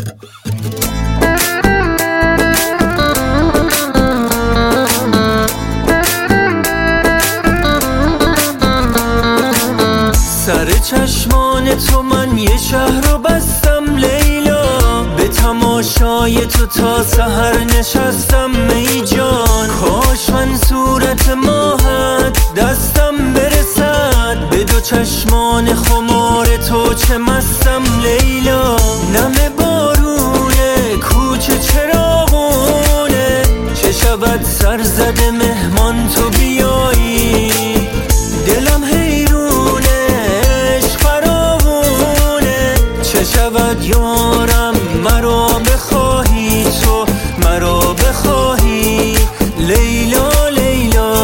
سر چشمان تو من یه شهر رو بستم لیلا، به تماشای تو تا سحر نشستم ای جان. کاش من صورت ماهت دستم برسد، به دو چشمان خمار تو چه مستم لیلا. نم بارونه کوچه چراغونه، چه شود سر زده مهمان تو بیایی. دلم حیرونه عشق فراوونه، چه شود یارم مرا بخواهی تو مرا بخواهی لیلا لیلا.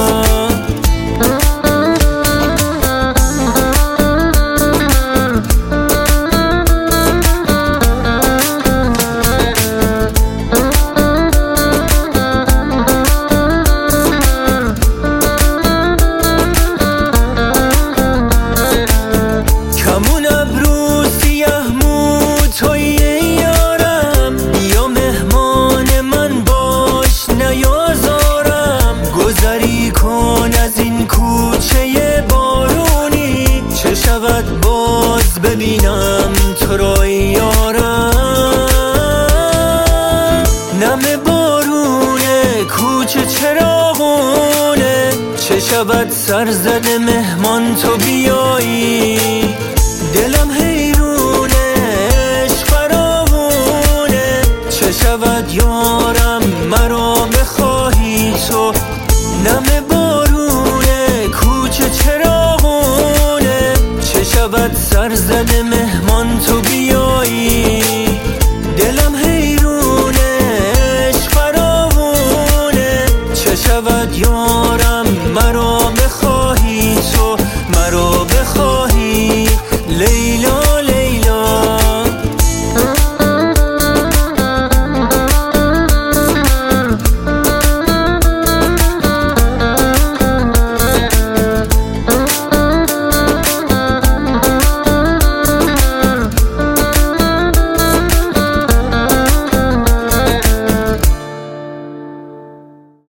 کمون ابرو سیه مو توی یارم، بیا مهمان من باش نیازارم. گذری کن از این کوچه بارونی، چه شود باز ببینم تو را یارم. نم بارونه کوچه چراغونه، چه شود سر زده مهمان تو بیایی. دلم حیرونه عشق فراوونه، چه شود یارم